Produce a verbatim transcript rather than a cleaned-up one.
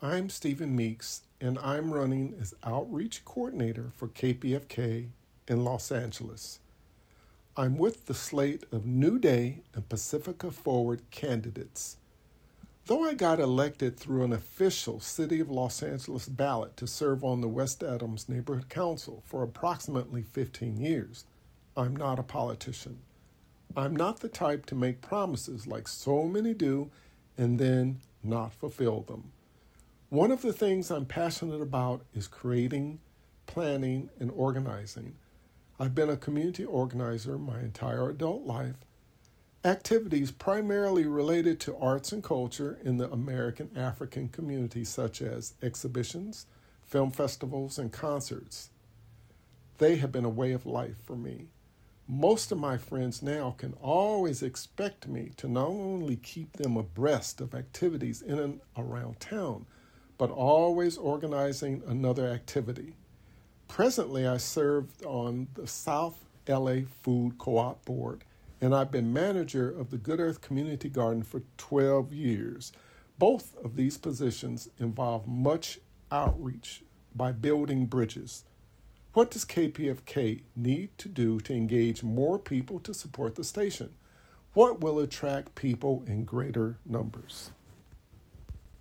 I'm Stephen Meeks, and I'm running as Outreach Coordinator for K P F K in Los Angeles. I'm with the slate of New Day and Pacifica Forward candidates. Though I got elected through an official City of Los Angeles ballot to serve on the West Adams Neighborhood Council for approximately fifteen years, I'm not a politician. I'm not the type to make promises like so many do and then not fulfill them. One of the things I'm passionate about is creating, planning, and organizing. I've been a community organizer my entire adult life. Activities primarily related to arts and culture in the American African community, such as exhibitions, film festivals, and concerts. They have been a way of life for me. Most of my friends now can always expect me to not only keep them abreast of activities in and around town, but always organizing another activity. Presently, I serve on the South L A Food Co-op Board, and I've been manager of the Good Earth Community Garden for twelve years. Both of these positions involve much outreach by building bridges. What does K P F K need to do to engage more people to support the station? What will attract people in greater numbers?